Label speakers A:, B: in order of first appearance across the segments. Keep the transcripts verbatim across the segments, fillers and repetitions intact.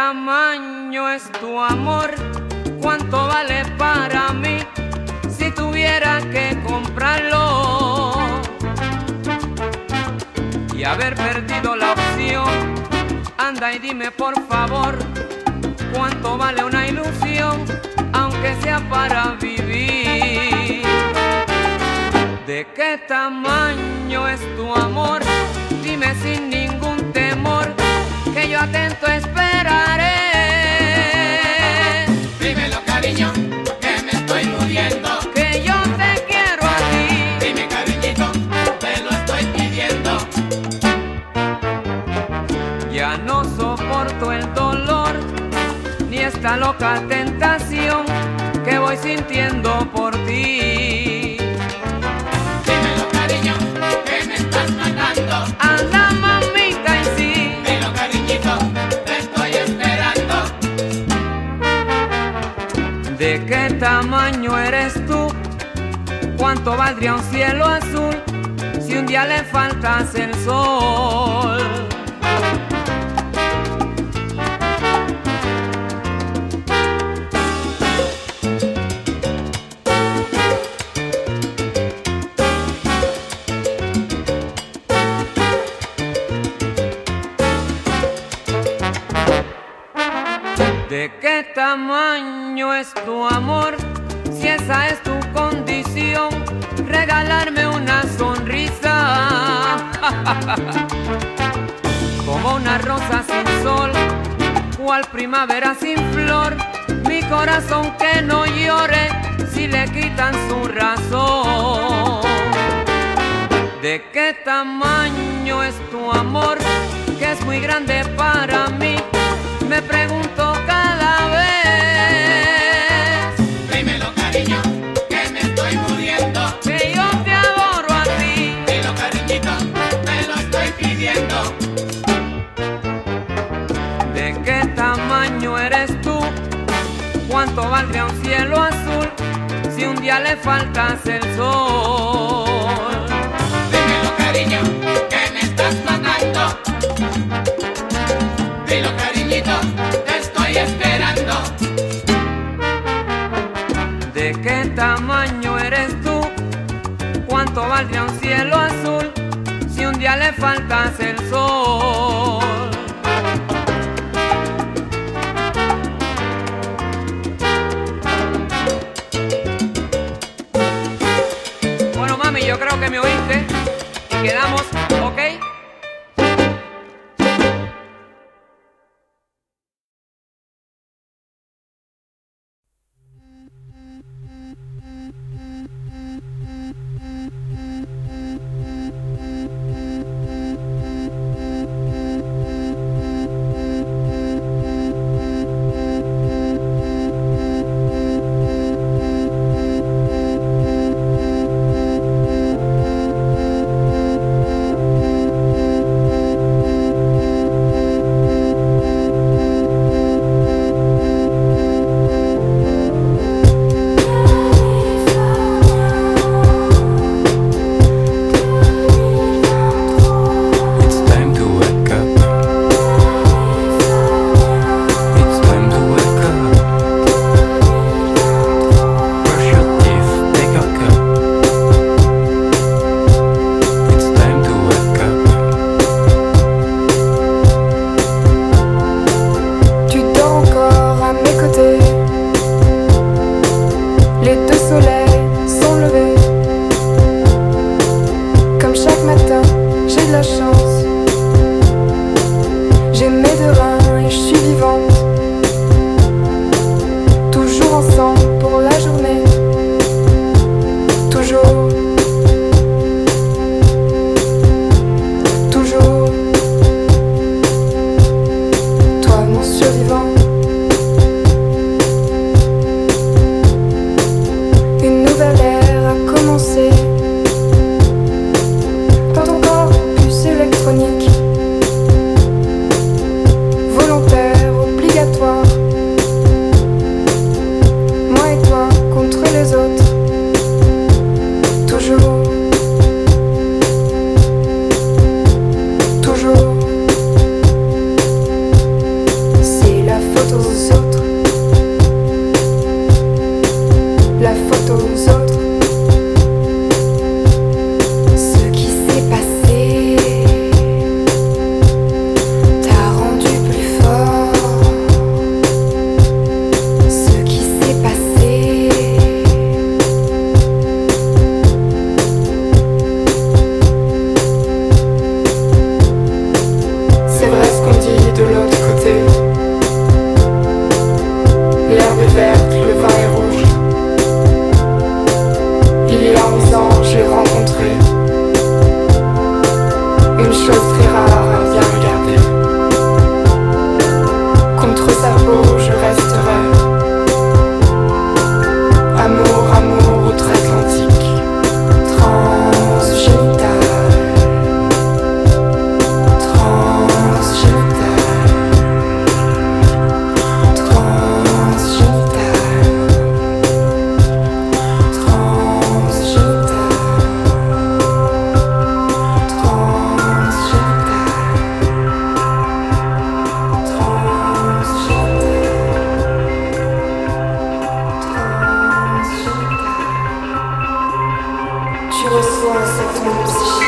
A: tamaño es tu amor? ¿Cuánto vale para mí si tuviera que comprarlo? Y haber perdido la opción, anda y dime por favor, ¿cuánto vale una ilusión, aunque sea para vivir? ¿De qué tamaño es tu amor? Dime sin ningún temor, que yo atento esperaré.
B: Dímelo, cariño, que me estoy muriendo.
A: Que yo te quiero a ti.
B: Dime, cariñito, te lo estoy pidiendo.
A: Ya no soporto el dolor, ni esta loca tentación que voy sintiendo por ti.
B: Dímelo, cariño, que me estás matando.
A: Anda, mamita, y sí.
B: Dilo, cariñito, te estoy esperando.
A: ¿De qué tamaño eres tú? ¿Cuánto valdría un cielo azul si un día le faltas el sol? ¿De qué tamaño es tu amor? Si esa es tu condición, regalarme una sonrisa como una rosa sin sol, cual primavera sin flor. Mi corazón que no llore si le quitan su razón. ¿De qué tamaño es tu amor? Que es muy grande para mí, me pregunto cada vez.
B: Dímelo, cariño, que me estoy muriendo.
A: Que yo te adoro a ti.
B: Dilo, cariñito, te lo estoy pidiendo.
A: ¿De qué tamaño eres tú? ¿Cuánto valdría un cielo azul si un día le faltas el sol?
B: Dímelo, cariño, que me estás matando. Dilo, cariñito, te estoy esperando.
A: ¿De qué tamaño eres tú? ¿Cuánto valdría un cielo azul si un día le faltas el sol? Bueno, mami, yo creo que me oíste y quedamos, ¿ok?
C: l'herbe est verte, le vin est rouge. Il y a onze ans, j'ai rencontré une chose très rare à bien regarder. Contre sa peau, je resterai. Amour, amour outre-Atlantique, transgénital, transgénital, transgénital, transgénital, tu reçois cette onde psychique.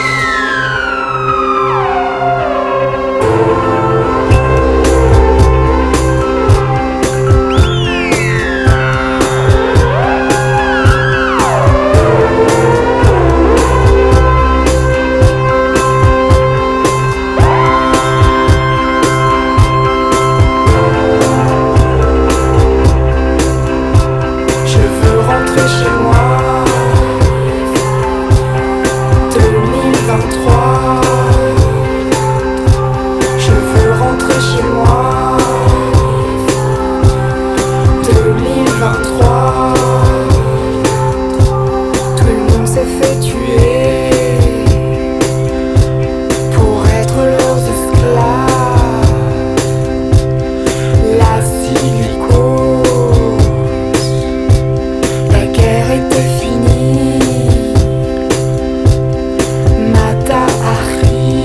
C: Je veux rentrer chez moi. deux mille vingt-trois. Je veux rentrer chez moi. deux mille vingt-trois. Tout le monde s'est fait tuer pour être leurs esclaves. La silicose, la guerre était finie. Mata Hari.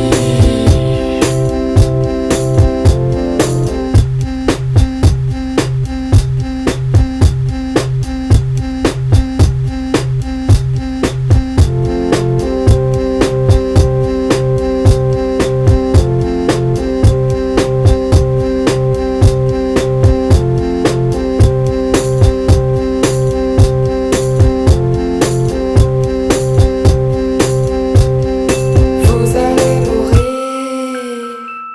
C: Vous allez mourir,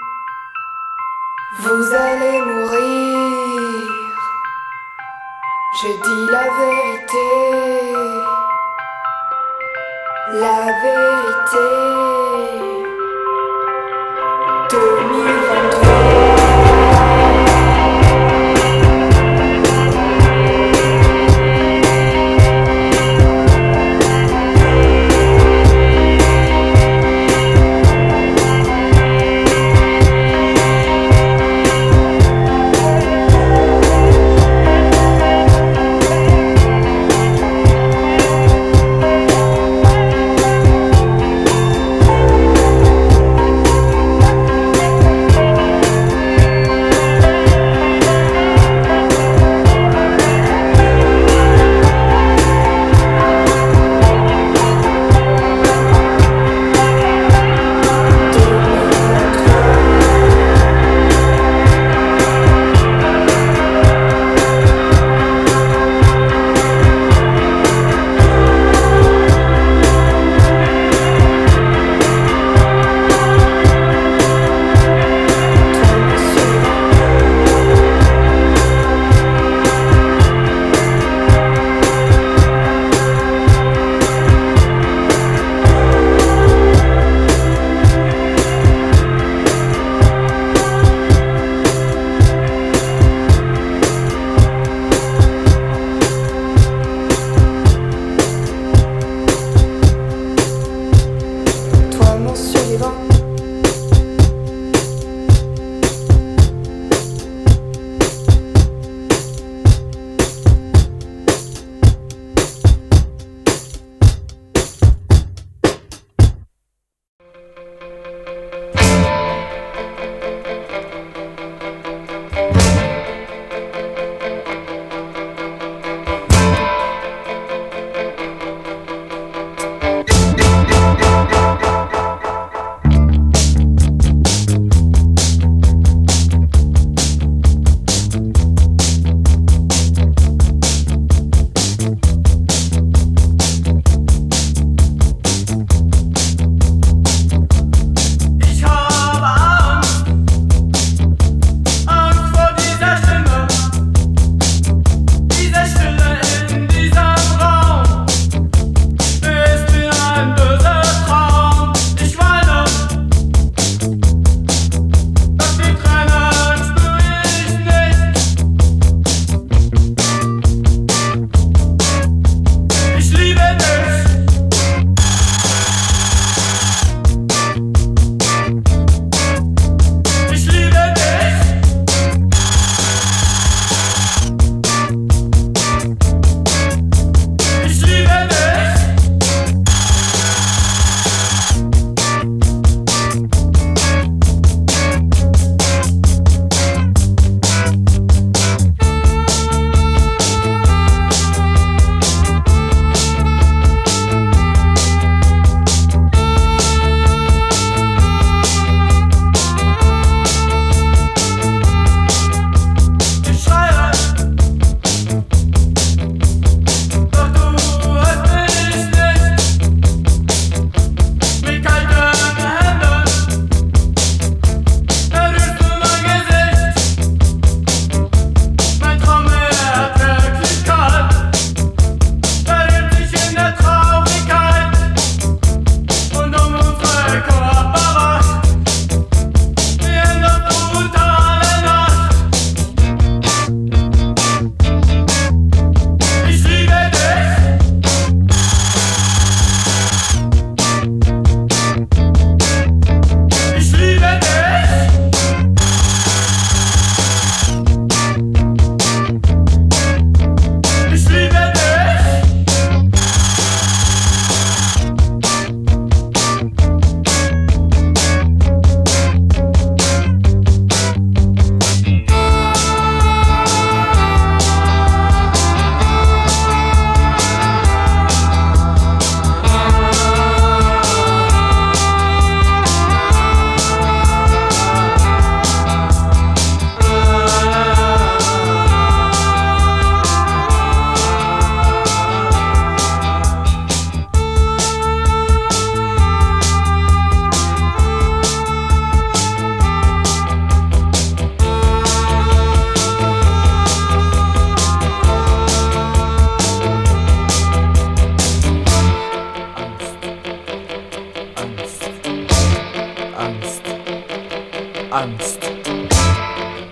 C: vous allez mourir. Je dis la vérité, la vérité. deux mille vingt-trois.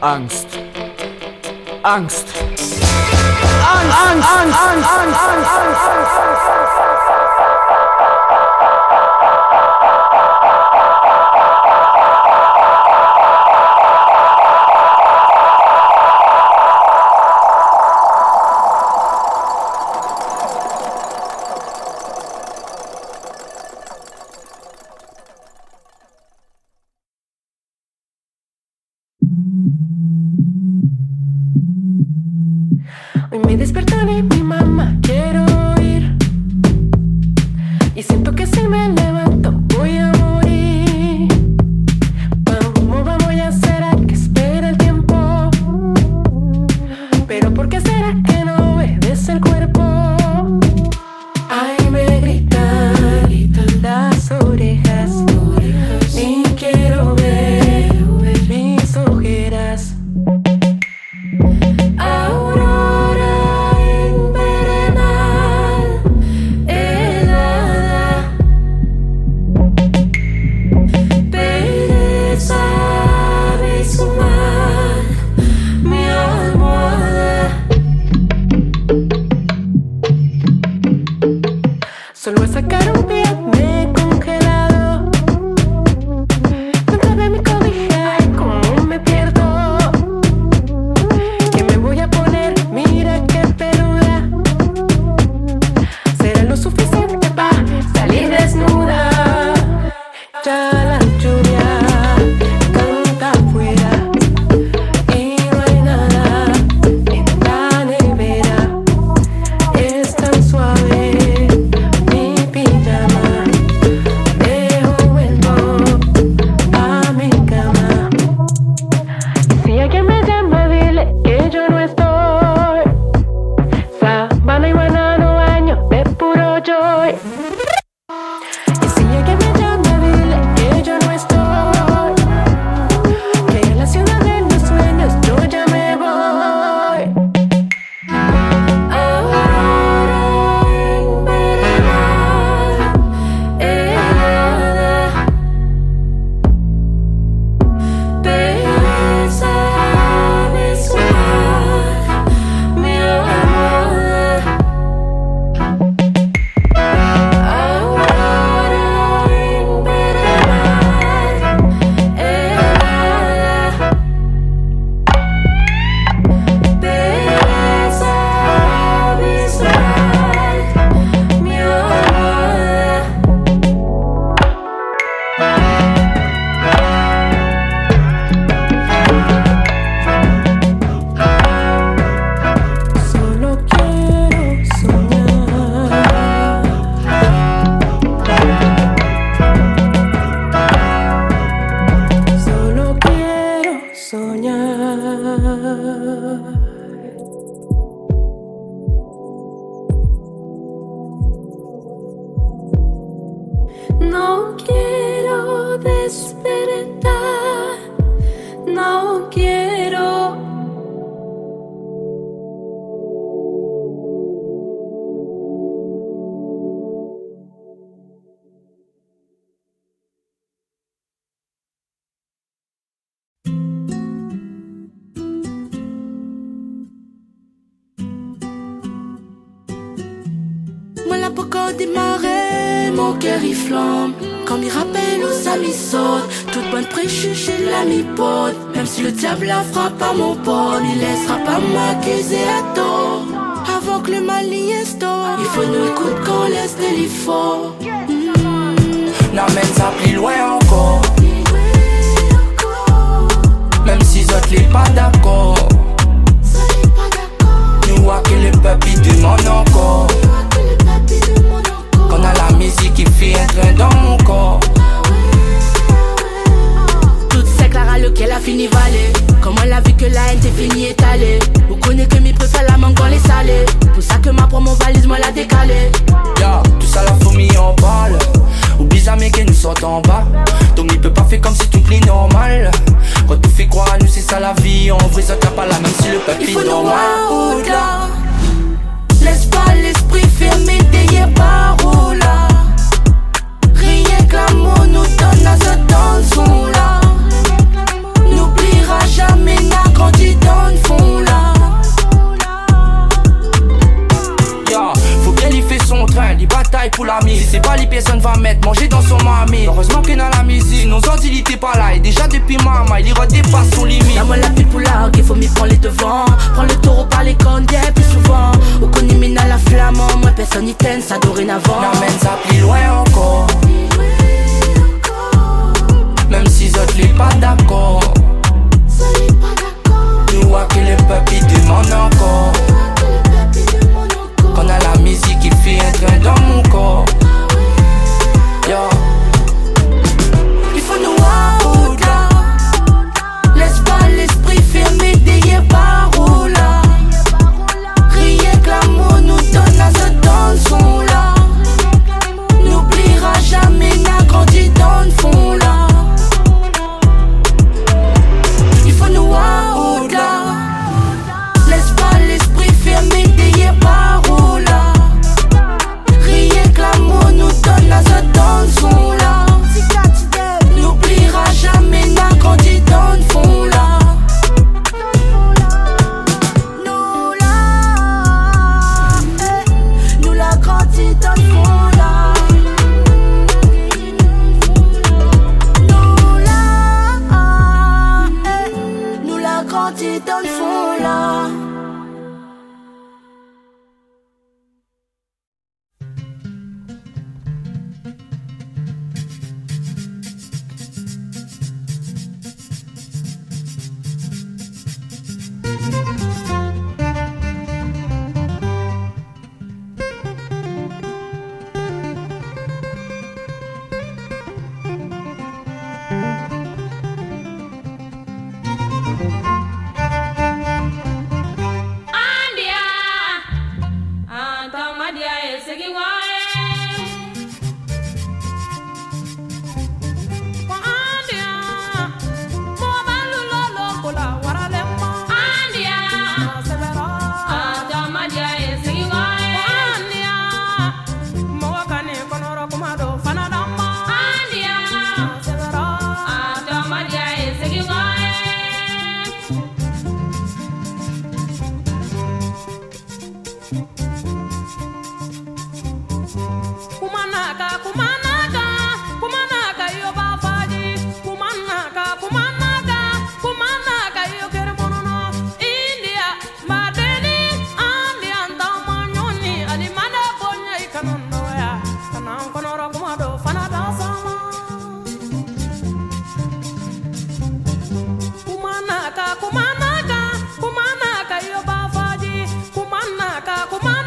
D: Angst. Angst. Angst. Angst. Angst. Angst. Angst. Angst.
E: Hoy me despertaré, mi mamá quiero ir. Y siento que si me levanto voy a morir. ¿Cómo vamos a hacer a que espera el tiempo? Pero ¿por qué será que no obedece el cuerpo? Ay, me gritan, gritan las orejas. Ni quiero ver mis ojeras. Solo a sacar un pie me he congelado dentro de mi cobija y como me pierdo. ¿Qué me voy a poner? Mira qué peluda. Será lo suficiente para salir desnuda. Ya la lluvia canta afuera y no hay nada en la nevera. Es tan suave. No quiero despertar, no quiero.
F: Moi la poco démarré, mon cœur il flambe. Quand m'y rappelle aux amis sautent, toute bonne préjugée de l'ami pote. Même si le diable la frappe à mon pote, il laissera pas m'accuser à tort. Avant que le mal y instaure, il faut nous écouter quand on laisse de l'effort.
G: mmh. N'amène ça plus loin encore. Même si autres n'est pas d'accord. Nous voit que le peuple il demande encore. Qu'on a la musique qui fait un train dans mon corps.
F: Toute c'est Clara lequel a fini valé. Comment elle a vu que la haine t'est finie étalée. Vous connaissez que mes préfères la mangue dans les salés. Pour ça que ma promo valise moi la décalée.
G: Ya, tout ça la famille en parle. Oublie jamais que nous sortons en bas. Donc il peut pas faire comme si tout est normal. Quand tu fais croire à nous c'est ça la vie. On vrai ça tape à la bataille pour l'ami. Si c'est pas les personnes va mettre manger dans son mamie. Heureusement que dans la musique, nos ordres il était pas là. Et déjà depuis maman, il y redépasse son limite.
F: La moi la pile pour larguer, faut m'y prendre les devants. Prends le taureau par les cornes, bien plus souvent. Au conimina la flamme, moi personne n'y t'aime, ça dorénavant.
G: N'amène ça plus loin encore. Même si autres n'est pas d'accord. Nous vois que le peuple il demande encore. Qu'on a la musique qui fait un train dans mon corps. Yo.
F: Il faut nous voir au-delà. Laisse pas l'esprit fermé derrière paroles. Rien que l'amour nous donne à ce dans son là. N'oubliera jamais, n'a grandi dans le fond là. Il faut nous voir au-delà. Laisse pas l'esprit fermé derrière paroles. Rien que l'amour nous donne à ce dans son là. N'oubliera jamais, n'a grandi dans le fond là. Nous là, eh, nous l'a grandi dans le fond là. Nous là, eh, nous l'a grandi dans le fond là. Kumanaka, kumanaka, yo bafaji, kumanaka, kumanaka.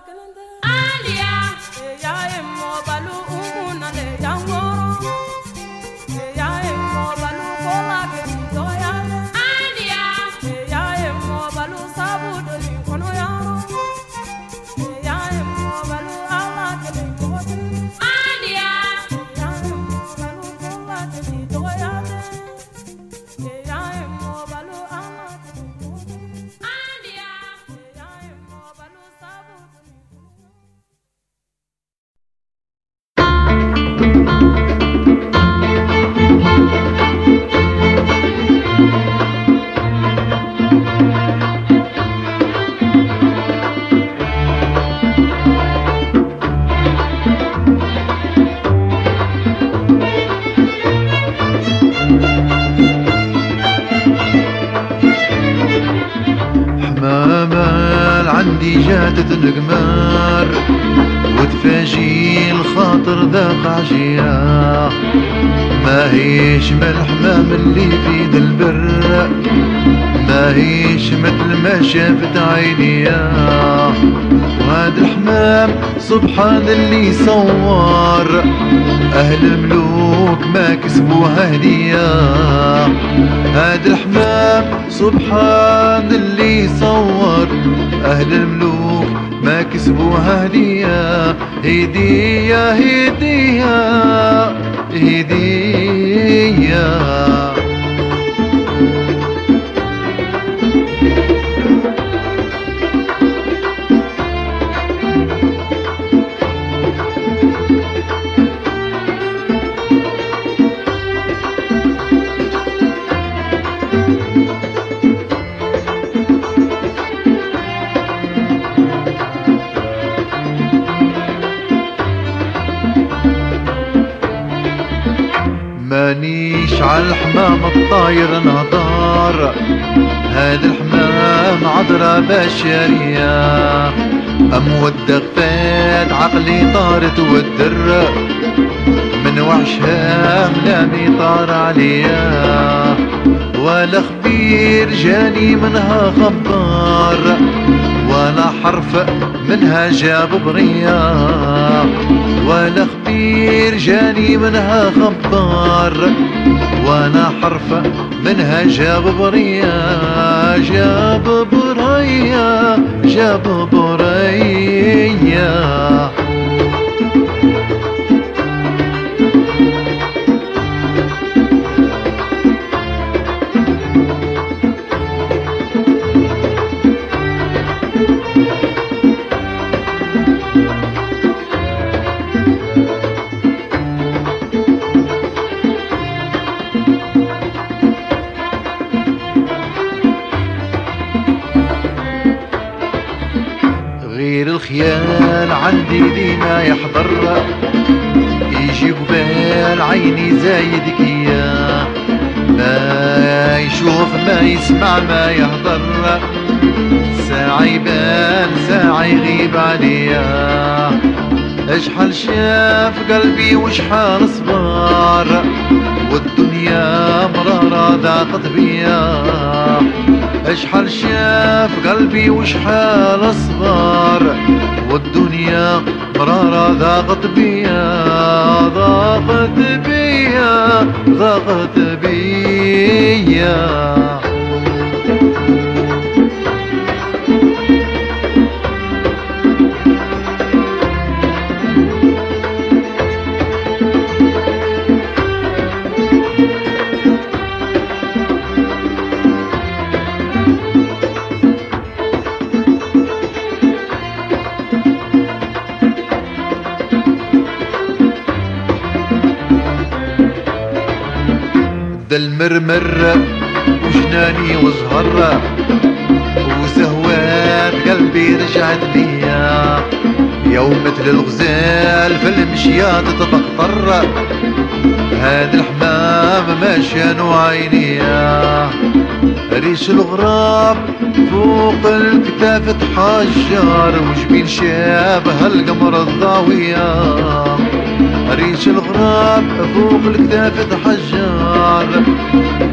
H: القمر وتفاجي الخاطر ذاق عجية ما هيش من الحمام اللي في ذا البر ما هيش مثل ما شافت عينيا وهذا الحمام سبحان اللي صور أهل الملوك ما كسبوها هدية هذا الحمام سبحان اللي صور أهل الملوك ما كسبوها هدية هدية هدية هدية مانيش عالحمام الطاير نهضر هذا الحمام عذرة بشرية أم ودغفات عقلي طارت ودر من وحشها ملامي طار عليا ولا خبير جاني منها خبار ولا حرف منها جاب بريا ولا خبير جاني منها خبار وانا حرف منها جاب بريا جاب بريا جاب بريا غير الخيال عندي ديما يحضر يجي قبال عيني زايد كيا ما يشوف ما يسمع ما يهضر ساعة يبان ساعة يغيب عليا اشحال شاف قلبي وشحال صبار والدنيا مرارة ضاقت بيا اشحال شاف قلبي وشحال صبار والدنيا مرارة ضاقت بيا ضاقت بيا ضاقت بيا المرمر وجناني وزهر وسهوات قلبي رجعت ليا يوم مثل الغزال في المشيات تتقطر هذا الحمام ما شانو عينيا ريش الغراب فوق الكتاف تحجر وجبين شابه القمر الضاوية ريش الغراب فوق الكتاف تحجر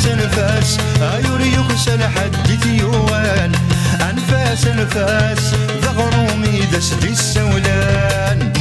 I: أنفاس أنفاس أيوري يخسن حدث يوان أنفاس أنفاس ذغرومي دسدي السولان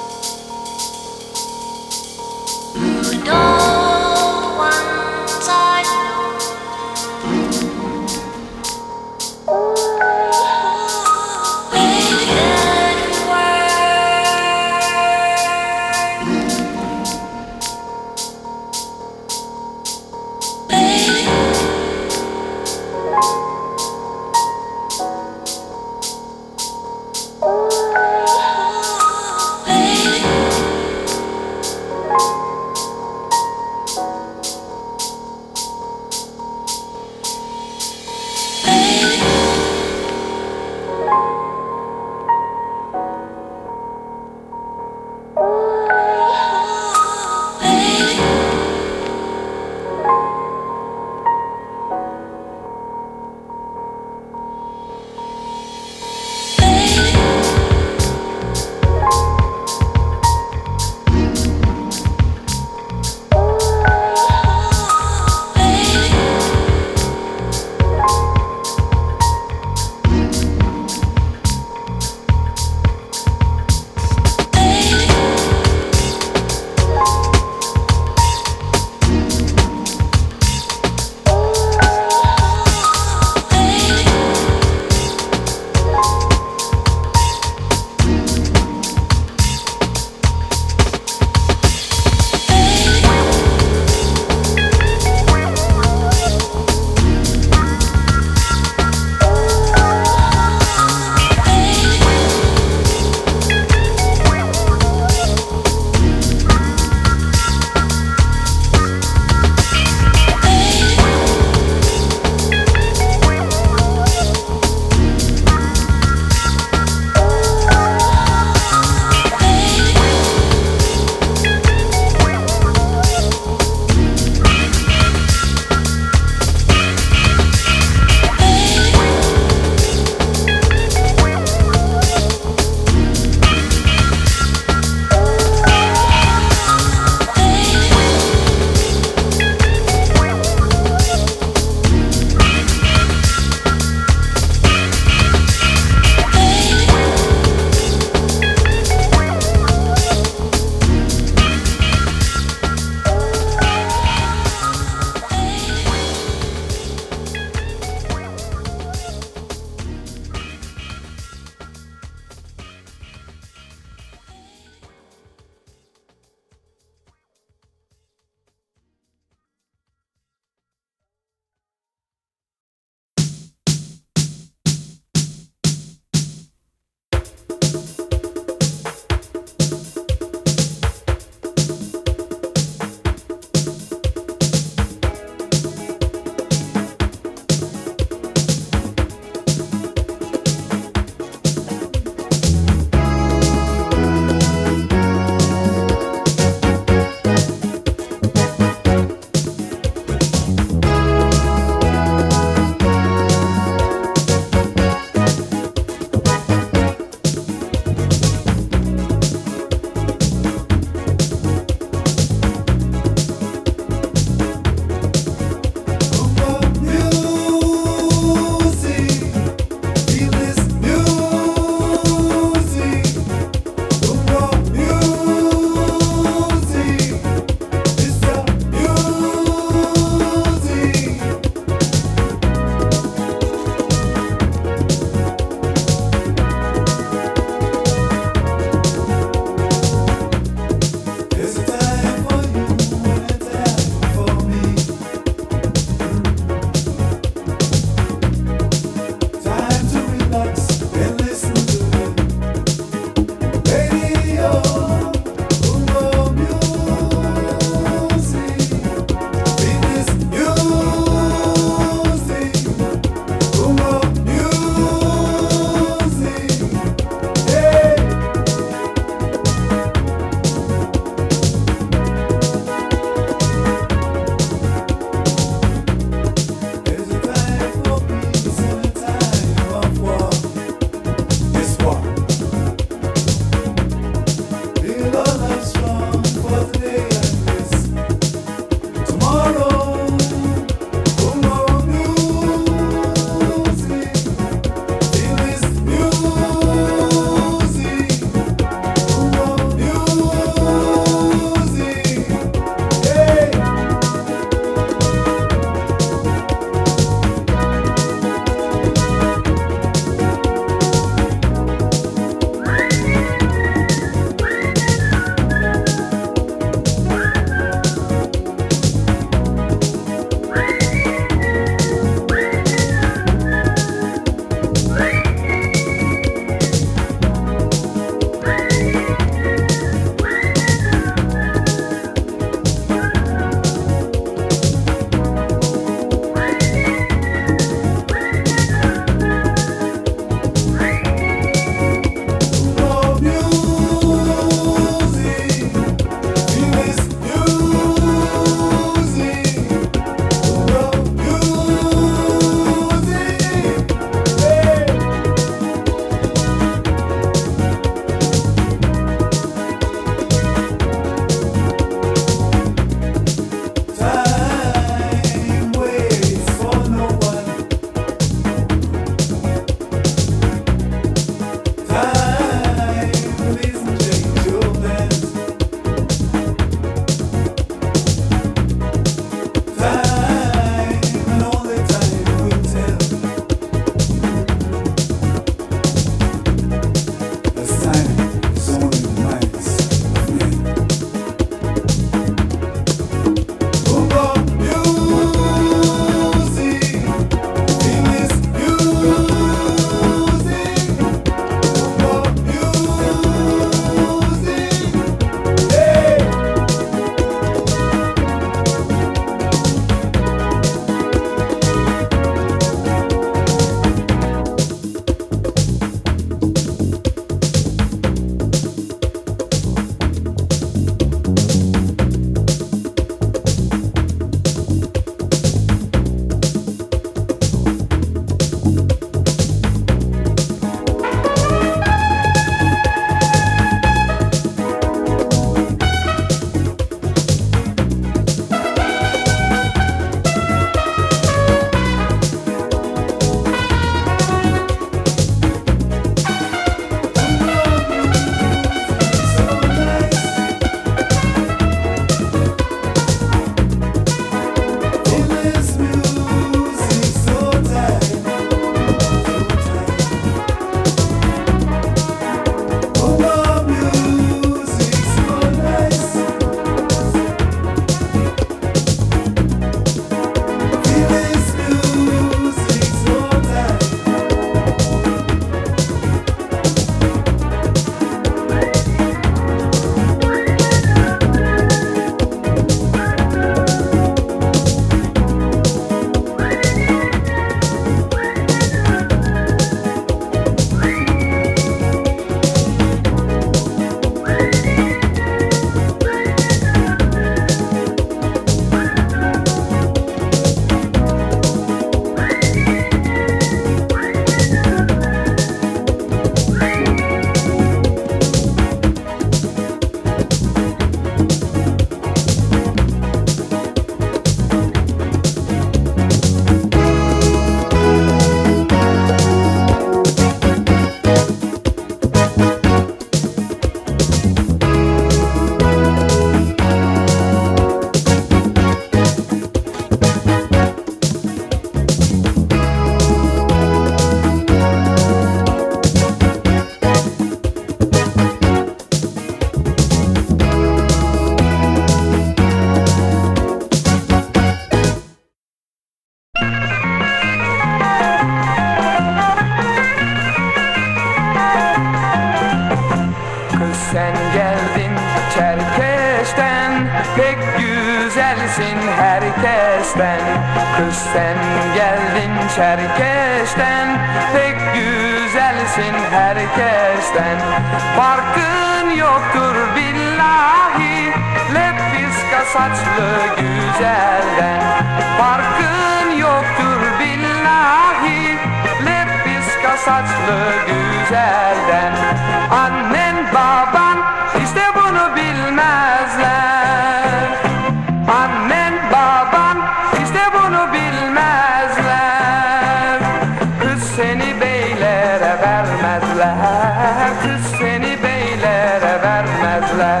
A: Çerkeş'ten. Kız sen geldin Çerkeş'ten, pek güzelsin herkesten. Farkın yoktur billahi lepiska saçlı güzelden. Farkın yoktur billahi lepiska saçlı güzelden. Annen baban işte bunu bilmezler. Annen baban işte bunu bilmezler. Kız seni beylere vermezler. Kız seni beylere vermezler.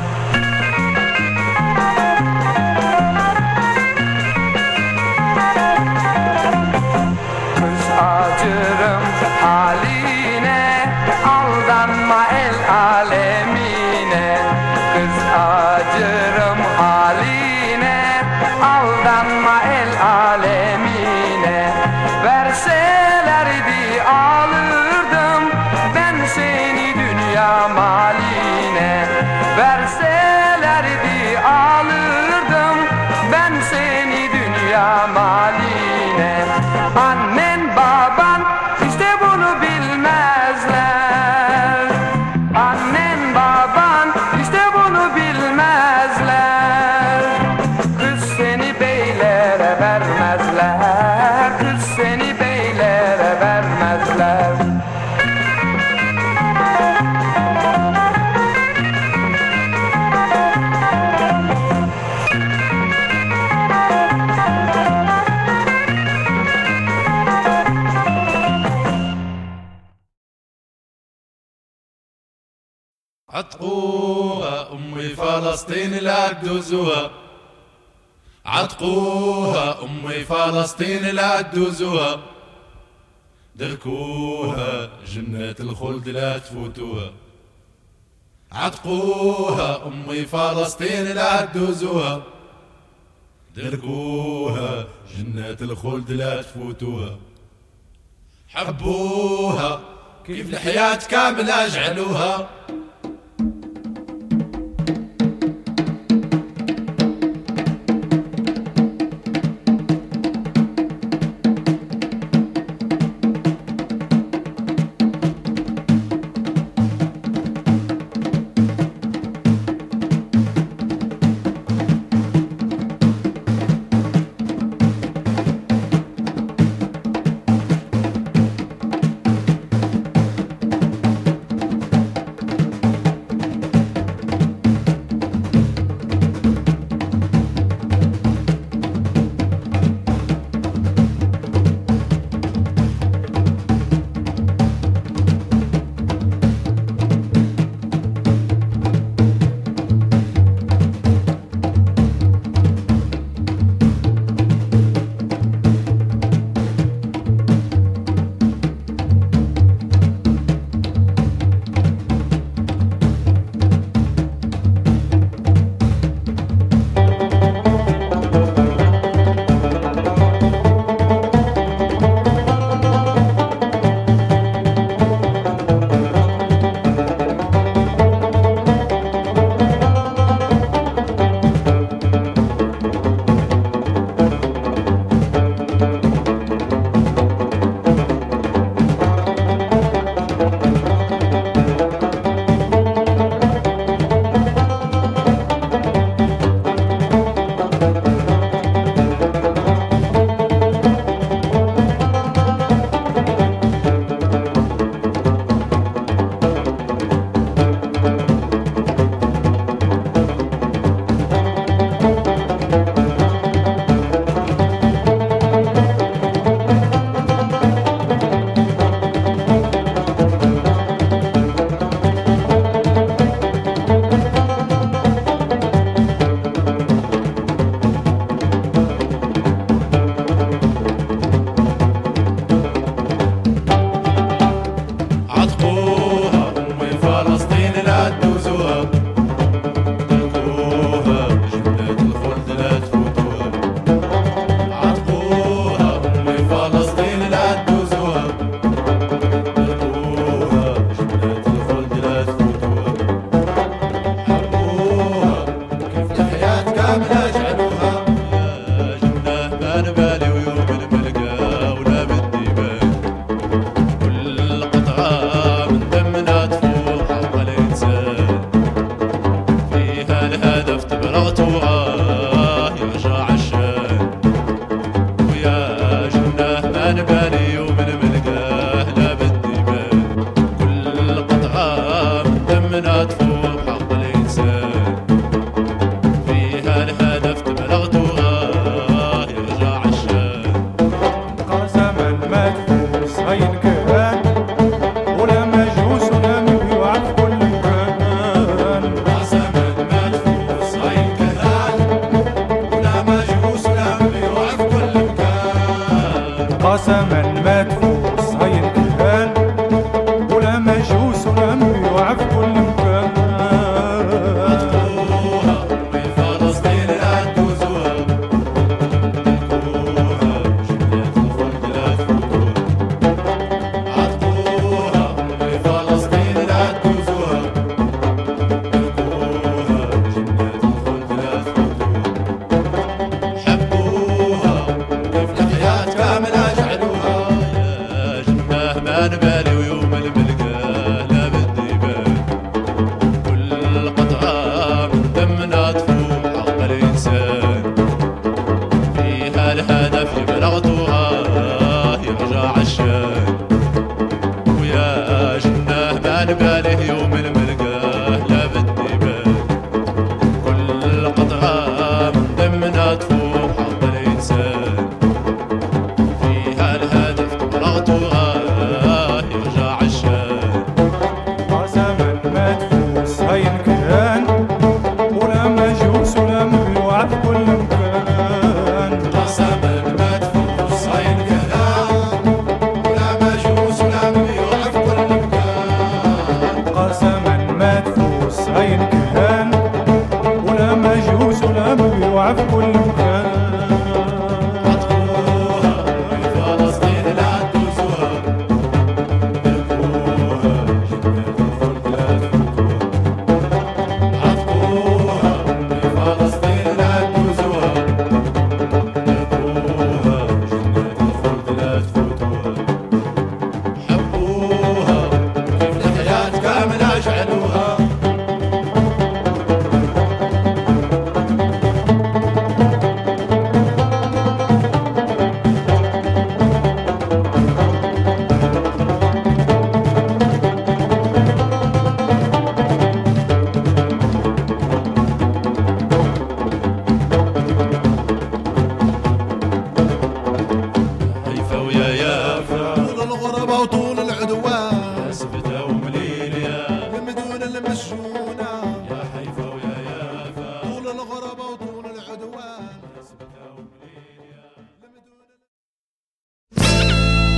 A: Kız acırım haline, aldanma el alemine. Kız acırım haline, aldanma el alemine. Verselerdi alırdım ben seni dünya maline. Verselerdi alırdım ben seni dünya maline. Annen baban işte bunu bilmezler. Annen baban işte bunu bilmezler. Kız seni beylere vermezler. Kız seni beylere vermezler.
J: عتقوها أمي فلسطين لا تدوزوها. عتقوها أمي فلسطين لا تدوزوها. دركوها جنات الخلد لا تفوتوها. عتقوها أمي فلسطين لا تدوزوها. دركوها جنات الخلد لا تفوتوها. حبوها كيف الحياة كاملة اجعلوها. غالي ومن ملقاه لا بدي بال كل قطعة دمنا تفوق حق الإنسان فيها الهدف تبلغ وغاه يرجع عشان
K: قسما ما تفوز غين كان ولا مجوس ولا مبيوع في كل مكان
J: قسما ما تفوز غين كان ولا مجوس ولا مبيوع في كل مكان
K: قسما ما تفوز